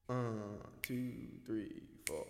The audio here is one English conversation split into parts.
Two, three, four.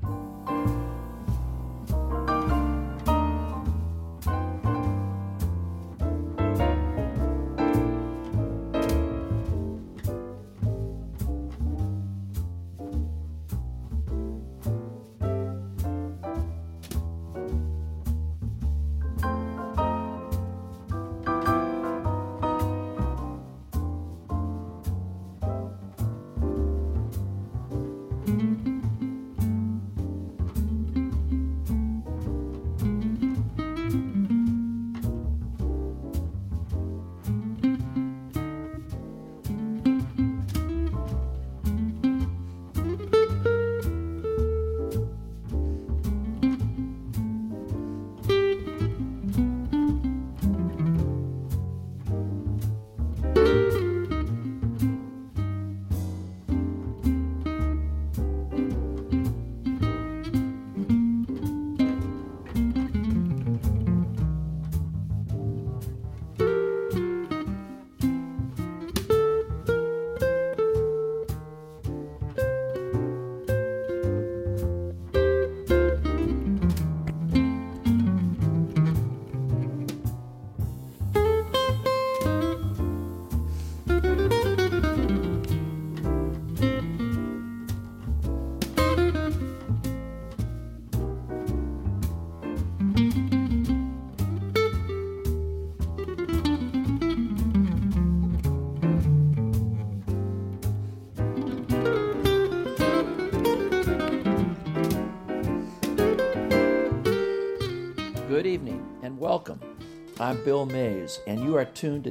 Good evening and welcome. I'm Bill Mays, and you are tuned to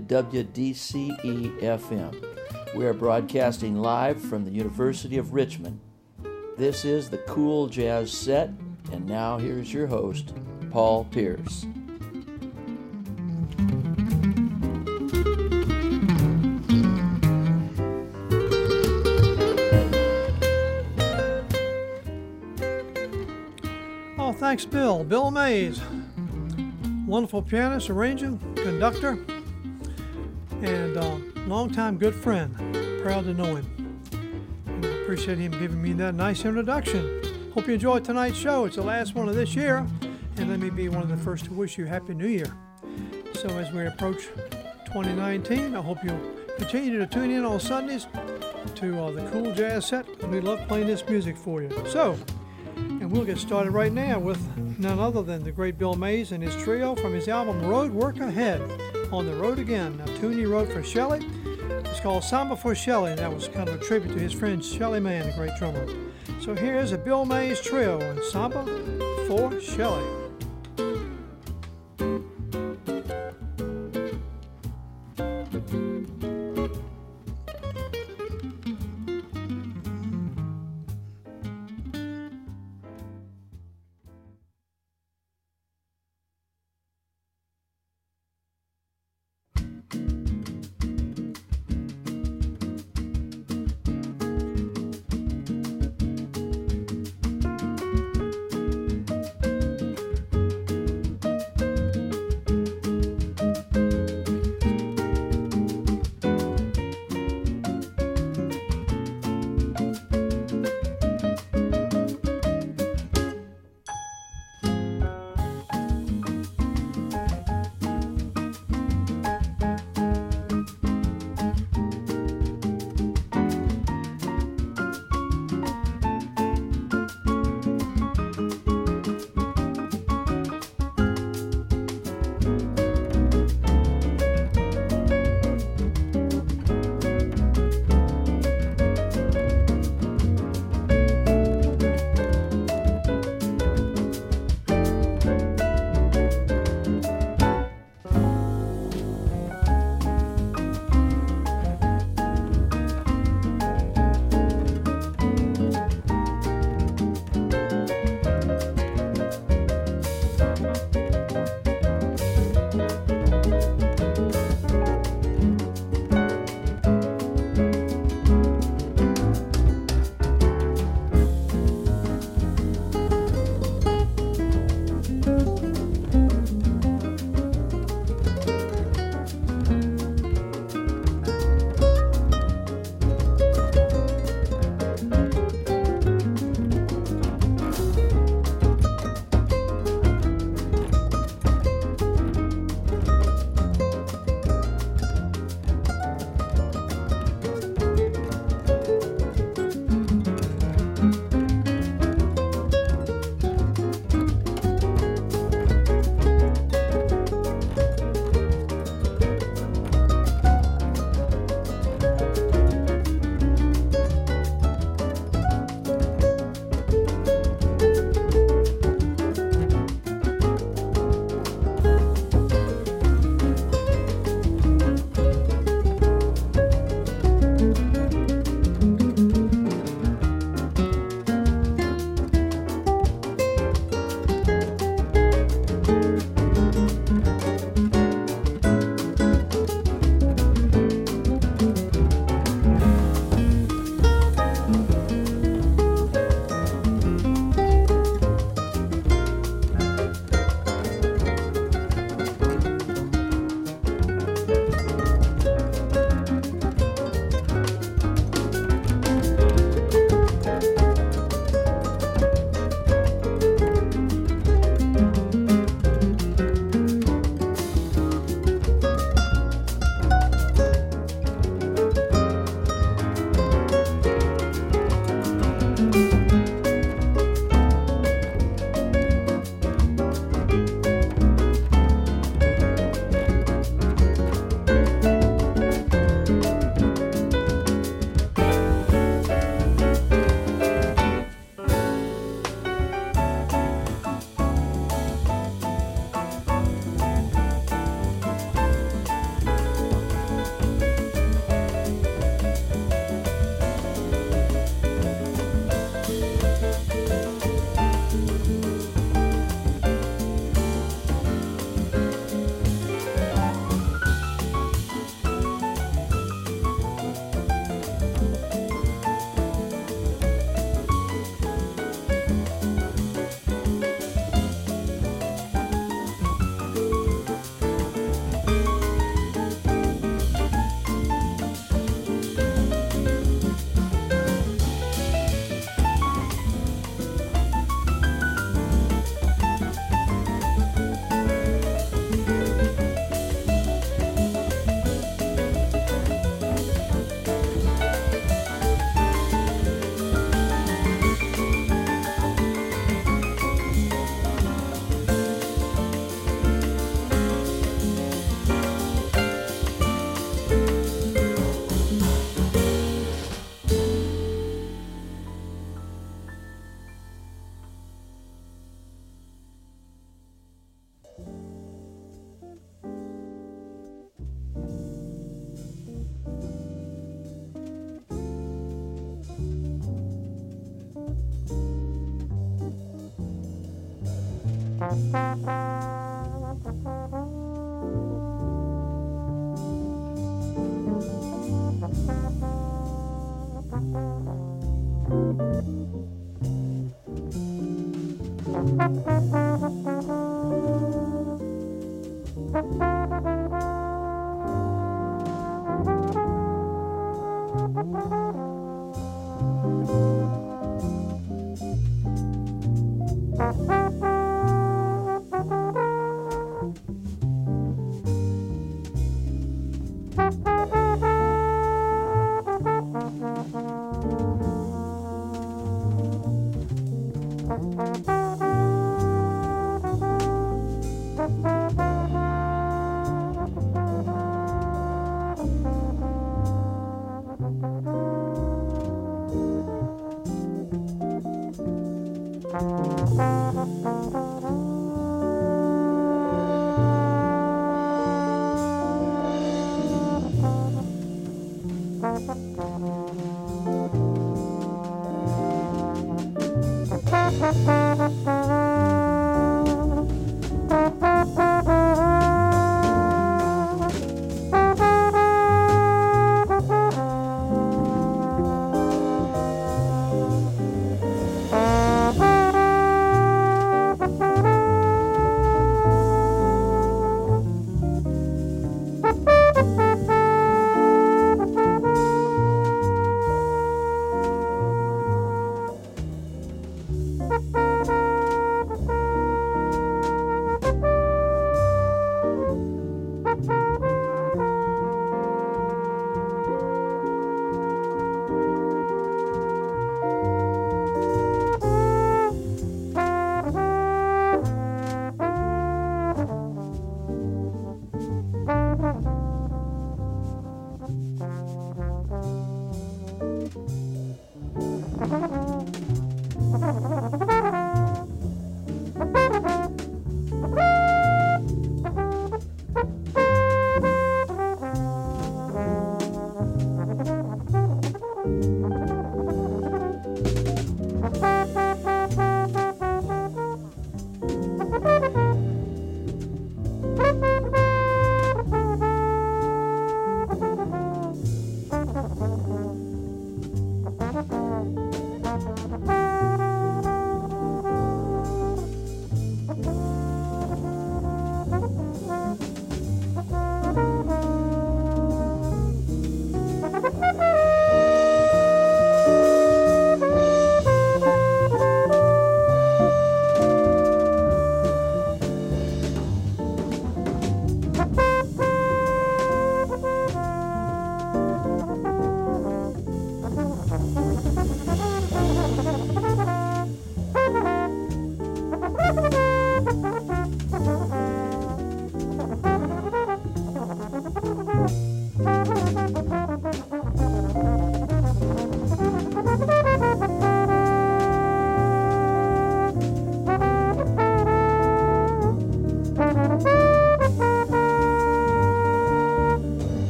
WDCE-FM. We are broadcasting live from the University of Richmond. This is the Cool Jazz Set, and now here's your host, Paul Pierce. Oh, thanks, Bill. Bill Mays. Wonderful pianist, arranger, conductor, and longtime good friend. Proud to know him. And I appreciate him giving me that nice introduction. Hope you enjoyed tonight's show. It's the last one of this year, and let me be one of the first to wish you Happy New Year. So as we approach 2019, I hope you'll continue to tune in on Sundays to the Cool Jazz Set. We love playing this music for you. So, and we'll get started right now with none other than the great Bill Mays and his trio from his album Road Work Ahead. On the Road Again, a tune he wrote for Shelley. It's called Samba for Shelley, and that was kind of a tribute to his friend Shelley Mann, the great drummer. So here's a Bill Mays trio on Samba for Shelley.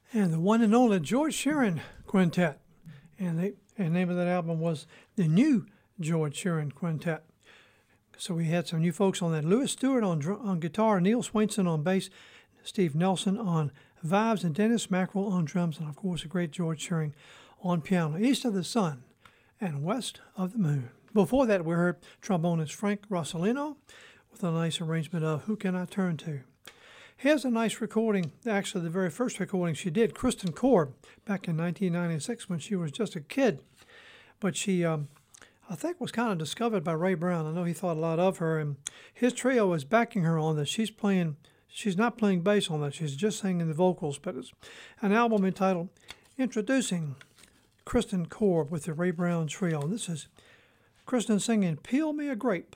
and the one and only George Shearing Quintet. And the name of that album was The New George Shearing Quintet. So we had some new folks on that. Louis Stewart on guitar, Neil Swainson on bass, Steve Nelson on vibes, and Dennis Mackerel on drums, and of course a great George Shearing on piano. East of the Sun and West of the Moon. Before that, we heard trombonist Frank Rossellino with a nice arrangement of Who Can I Turn To? Here's a nice recording, actually the very first recording she did, Kristen Korb, back in 1996 when she was just a kid. But she, I think, was kind of discovered by Ray Brown. I know he thought a lot of her, and his trio is backing her on this. She's not playing bass on that, she's just singing the vocals, but it's an album entitled Introducing Kristen Korb with the Ray Brown Trio. And this is Kristen singing Peel Me a Grape.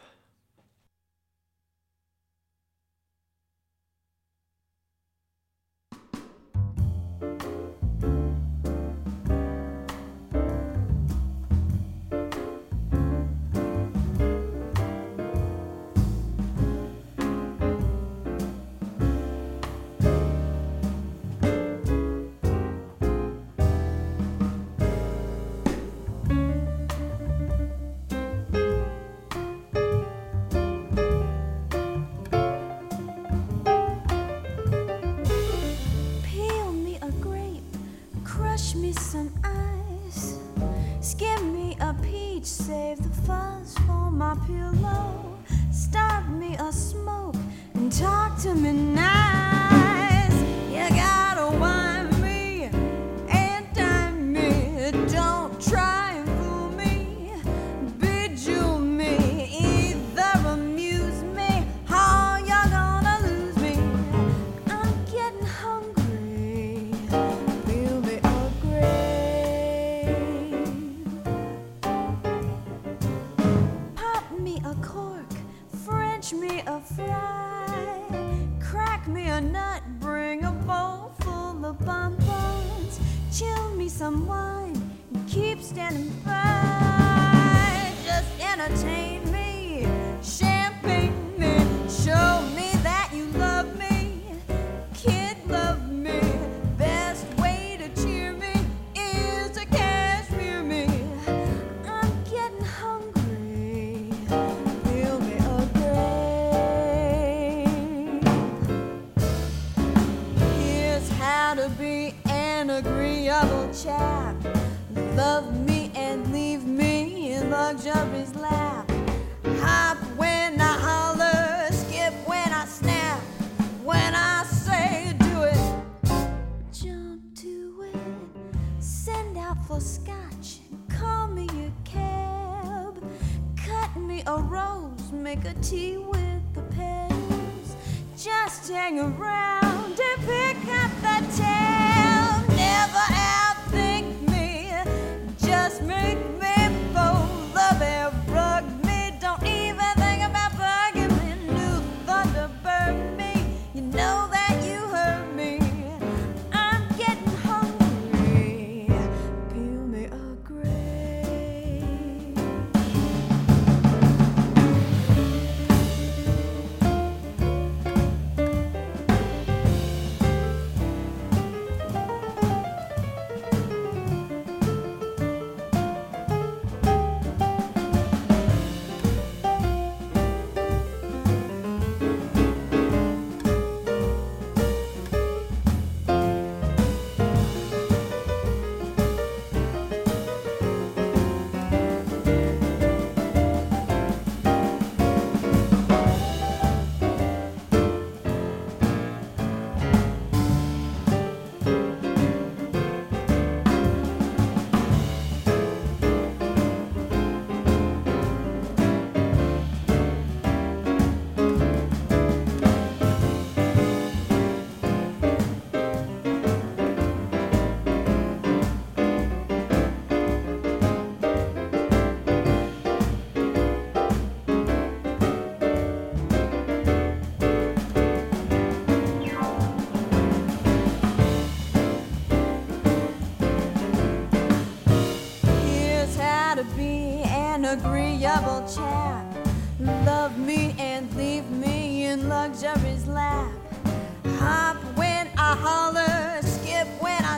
Agreeable chap, love me and leave me in luxury's lap. Hop when I holler, skip when I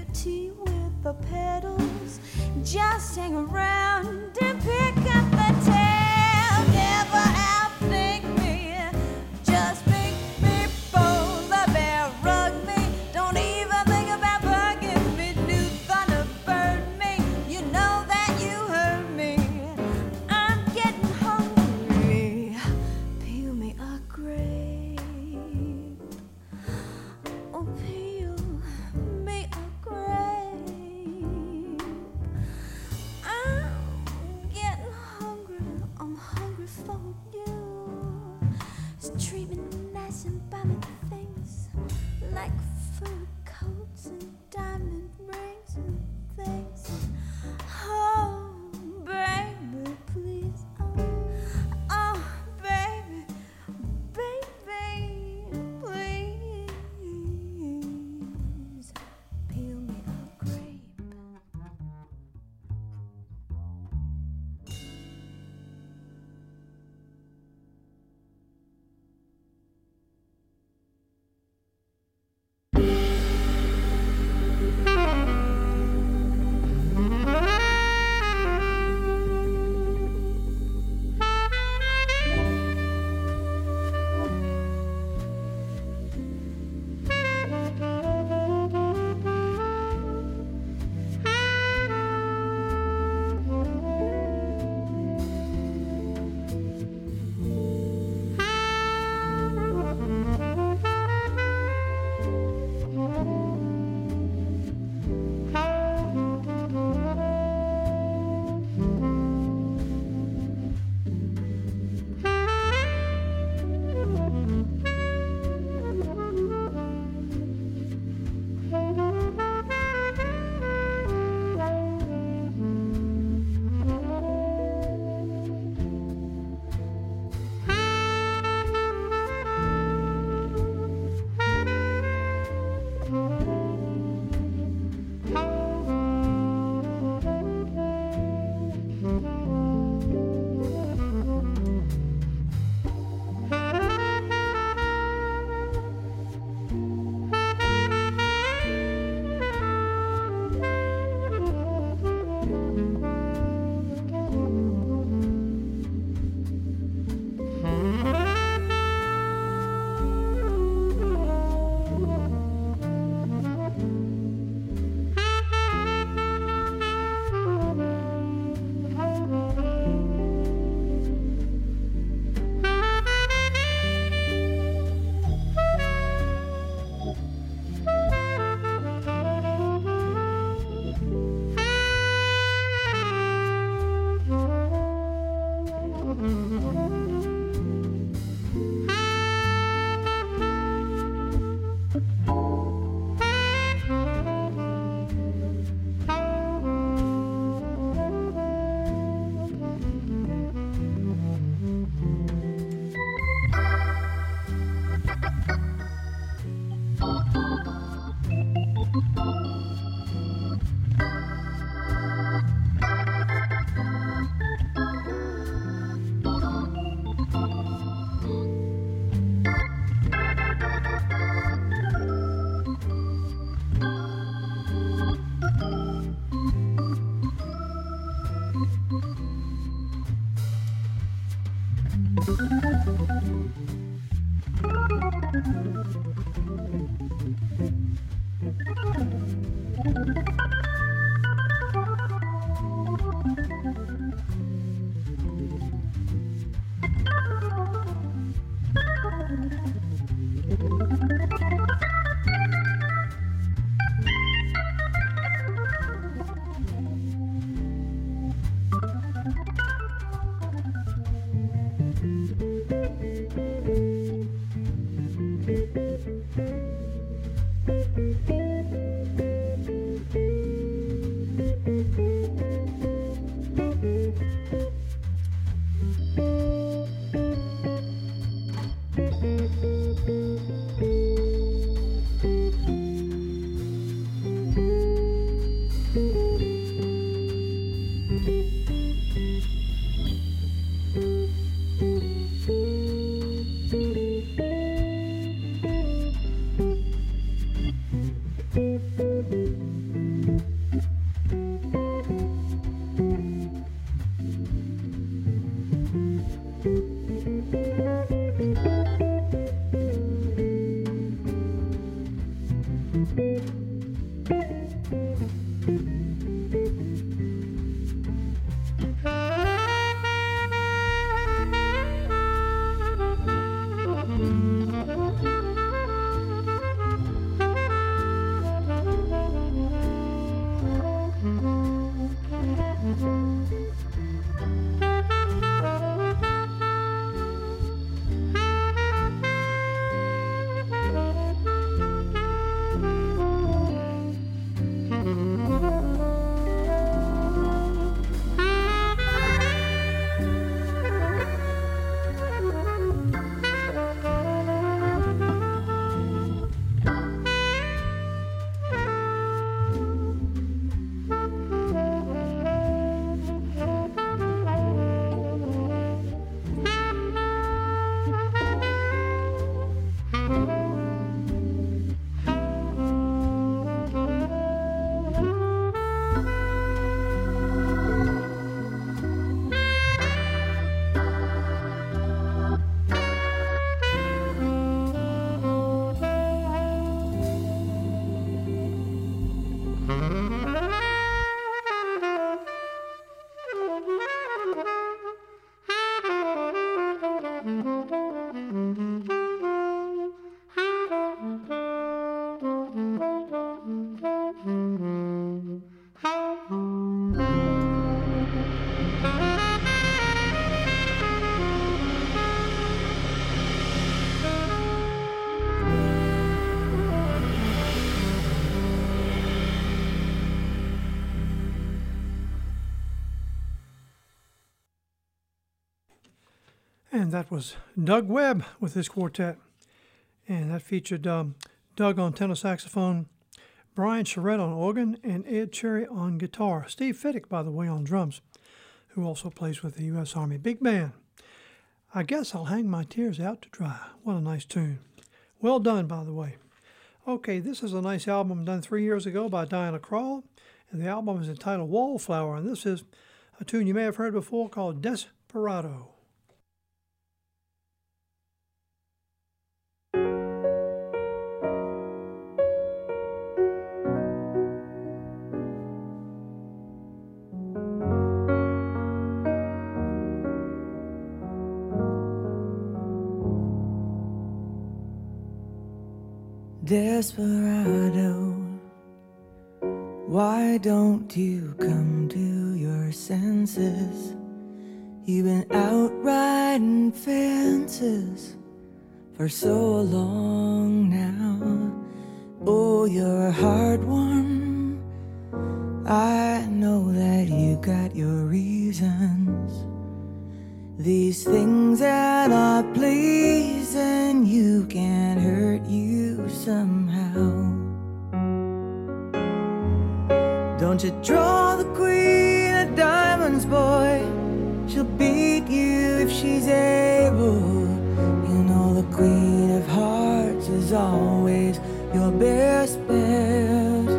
tea with the petals. Just hang around and pick up the tail. Never outthink me, just make me bold. The bear rug me, don't even think about bugging me. New thunder burn me, you know that you hurt me. I'm getting hungry, peel me a grape. Oh, peel me a grape. I'm getting hungry, I'm hungry for you. Just treat me nice and buy me things like fur coats and diamond rings and things. Oh, baby, please. Oh, baby, baby, please. Peel me a grape. And that was Doug Webb with his quartet. And that featured Doug on tenor saxophone, Brian Charette on organ, and Ed Cherry on guitar. Steve Fiddick, by the way, on drums, who also plays with the U.S. Army Big Band. I guess I'll hang my tears out to dry. What a nice tune. Well done, by the way. Okay, this is a nice album done 3 years ago by Diana Krall, and the album is entitled Wallflower, and this is a tune you may have heard before called Desperado. Desperado, why don't you come to your senses? You've been out riding fences for so long now. Oh, you're a hard one. I know that you got your reasons. These things that are pleasing you can hurt you somehow. Don't you draw the queen of diamonds, boy. She'll beat you if she's able. You know the queen of hearts is always your best bet.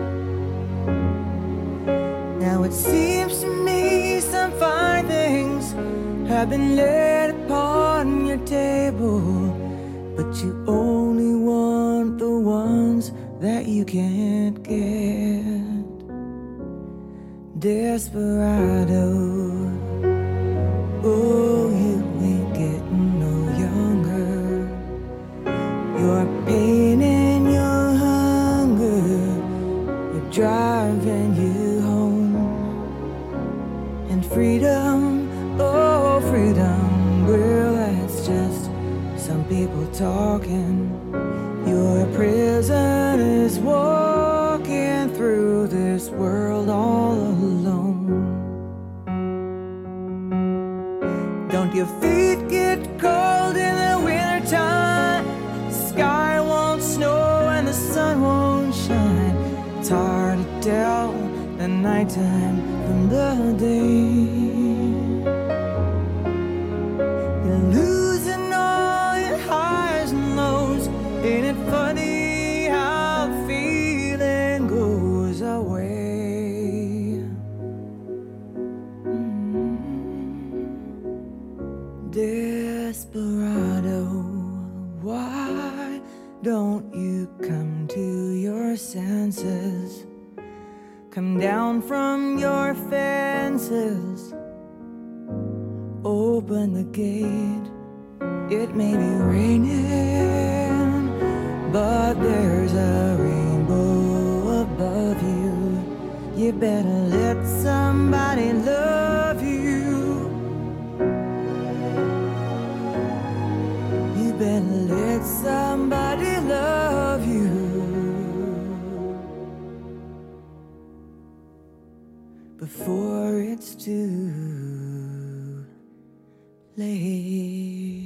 Now it seems to me some fine things have been laid upon your table, but you only want the ones that you can't get. Desperado, oh, you ain't getting no younger. Your pain and your hunger are driving you home. And freedom, oh, freedom, well, that's just some people talking. Your prison is walking through this world all alone. Don't your feet get cold in the wintertime? The sky won't snow and the sun won't shine. It's hard to tell the nighttime from the day. Losing all your highs and lows. Ain't it funny how the feeling goes away? Desperado, why don't you come to your senses? come down from your fences, open the gate. It may be raining, but there's a rainbow above you. You better let somebody love you. You better let somebody love you before it's too late.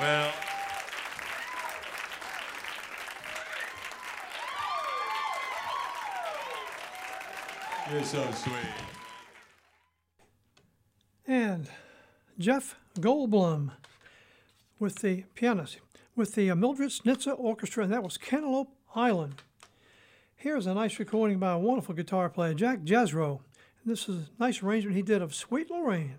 Bill. You're so sweet. And Jeff Goldblum with the pianist, with the Mildred Snitzer Orchestra, and that was Cantaloupe Island. Here's a nice recording by a wonderful guitar player, Jack Jezro. And this is a nice arrangement he did of Sweet Lorraine.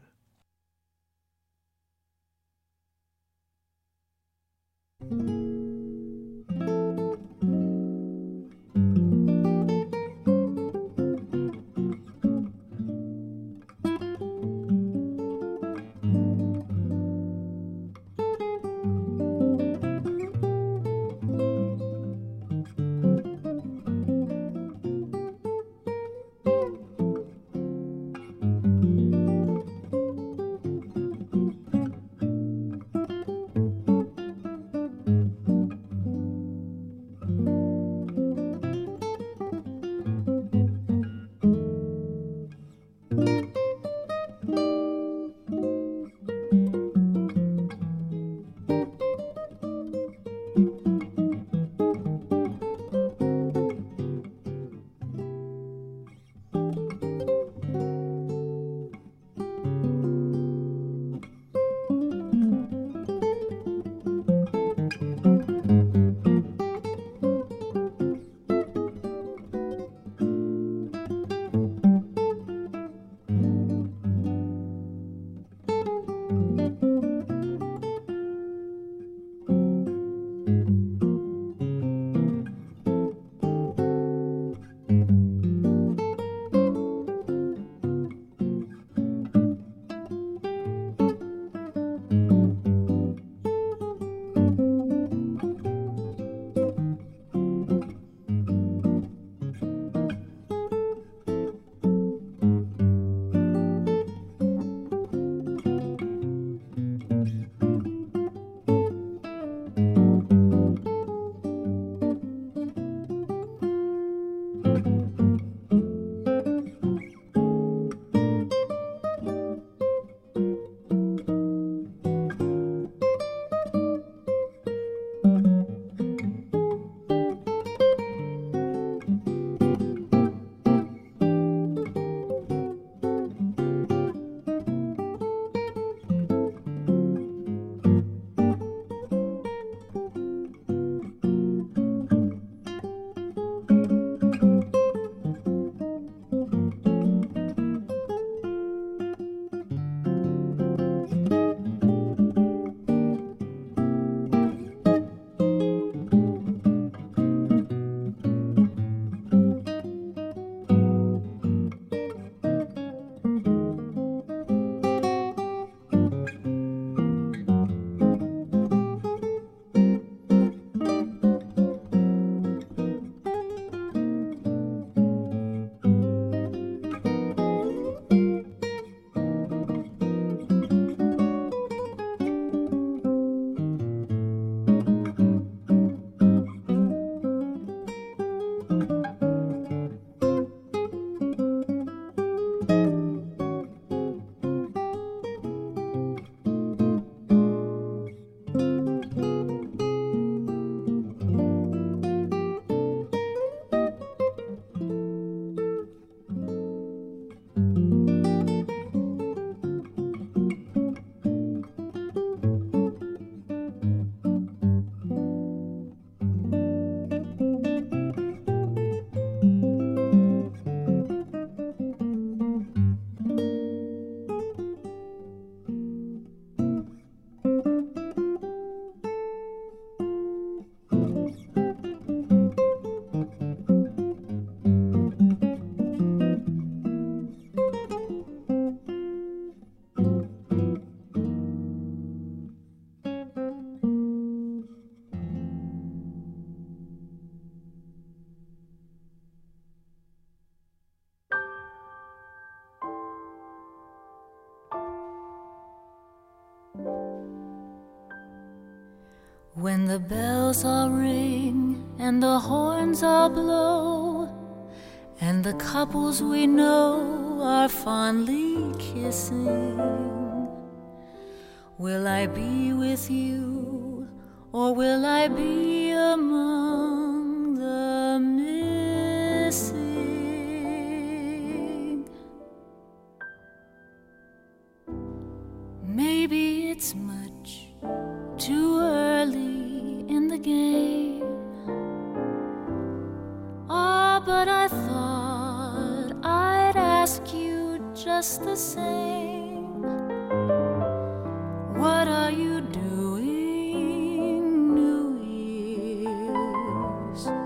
When the bells all ring and the horns all blow, and the couples we know are fondly kissing, will I be with you or will I be among the missing? Maybe it's much too early in the game. Ah, but I thought I'd ask you just the same. What are you doing New Year's?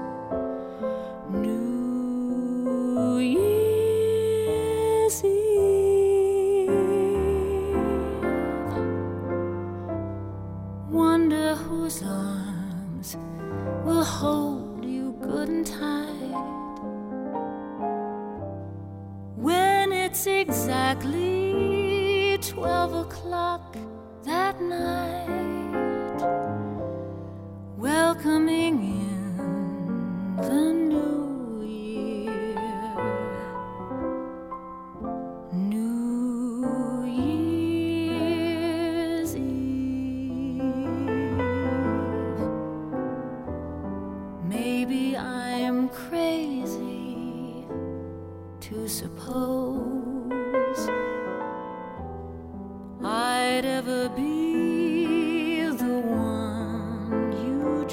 New Year's Eve. Wonder whose arms will hold you good and tight when it's exactly 12 o'clock that night, welcoming in the new year. New Year's Eve. Maybe I'm crazy to suppose I'd ever be the one you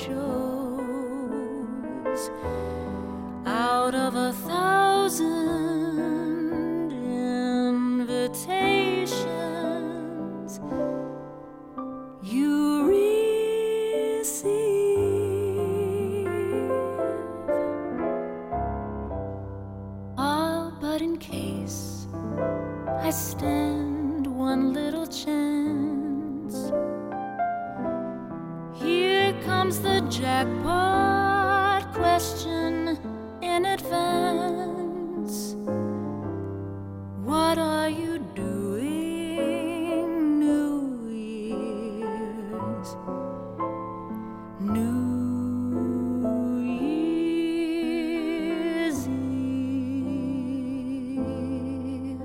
chose out of 1,000 invitations you receive. Ah, but in case I stand one little chance, here comes the jackpot question in advance. What are you doing New Year's? New Year's Eve.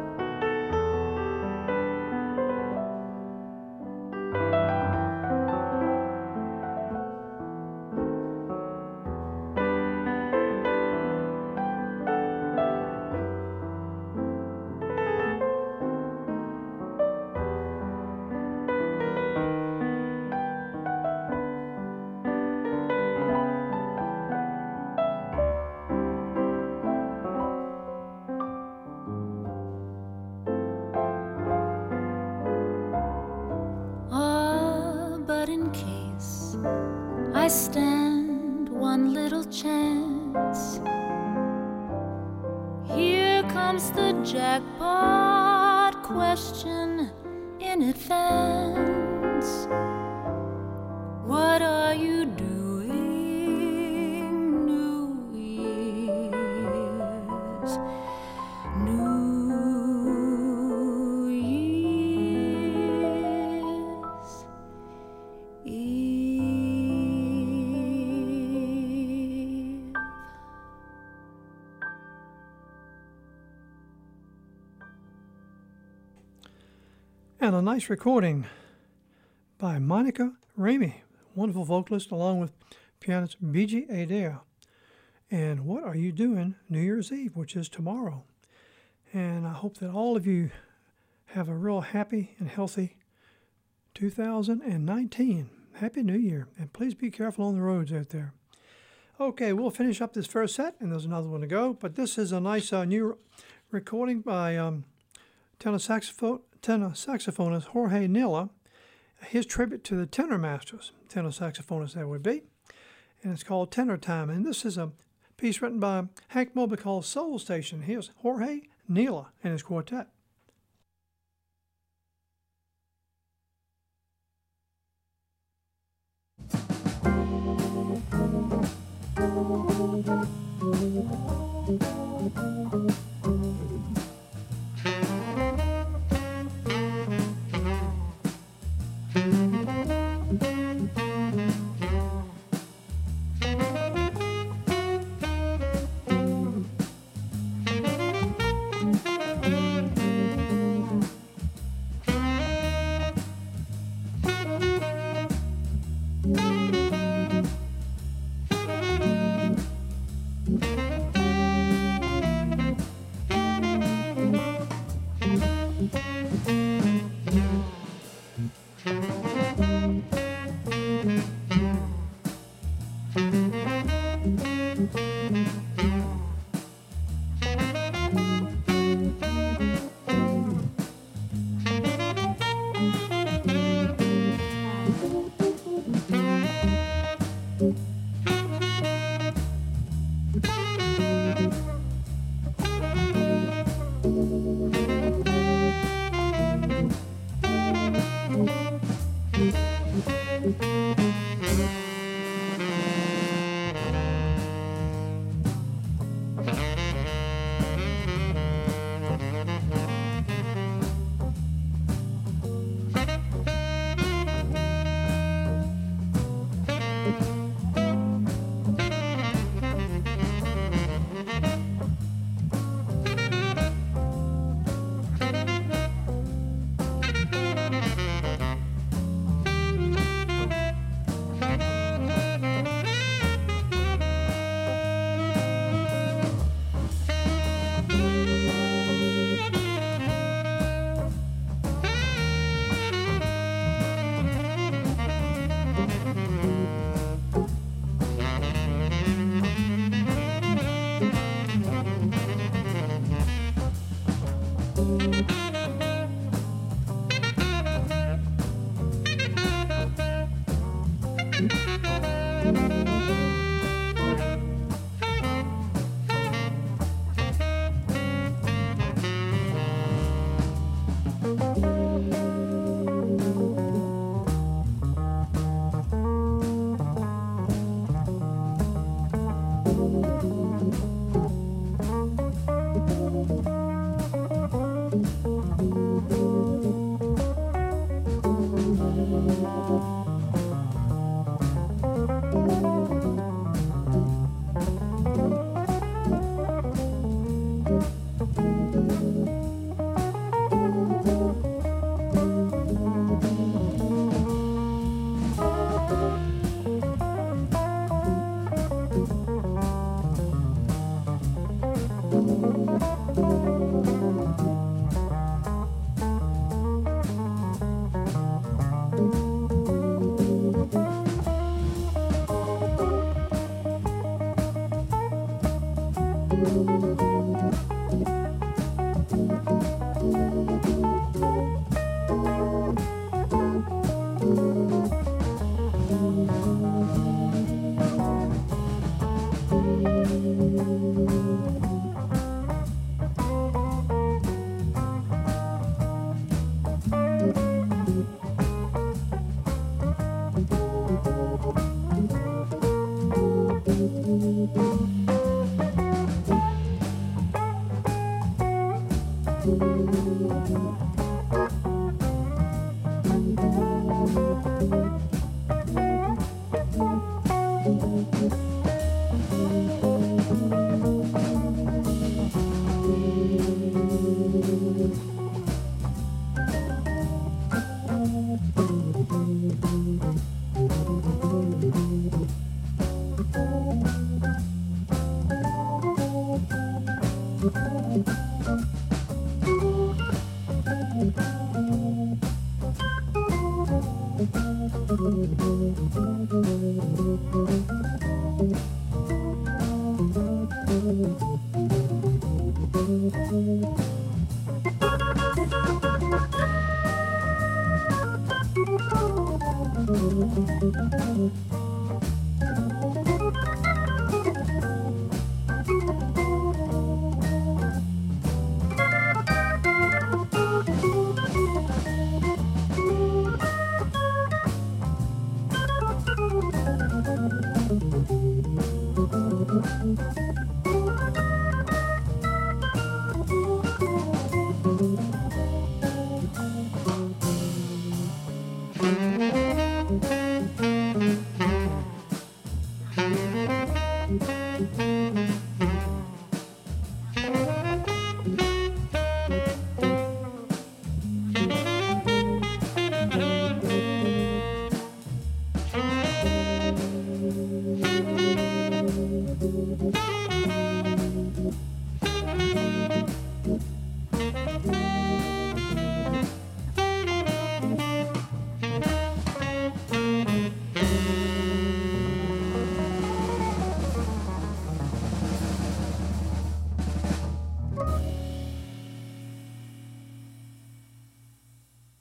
Ah, but in case I stand one little chance, here comes the jackpot question in advance. What are you doing New Year's? New Year's Eve. And a nice recording by Monica Ramey, wonderful vocalist, along with pianist B.G. Adair. And What Are You Doing New Year's Eve, which is tomorrow. And I hope that all of you have a real happy and healthy 2019. Happy New Year. And please be careful on the roads out there. Okay, we'll finish up this first set, and there's another one to go. But this is a nice new recording by tenor saxophonist Jorge Nila, his tribute to the tenor masters, tenor saxophonists that would be, and it's called Tenor Time. And this is a piece written by Hank Mobley called Soul Station. Here's Jorge Nila and his quartet.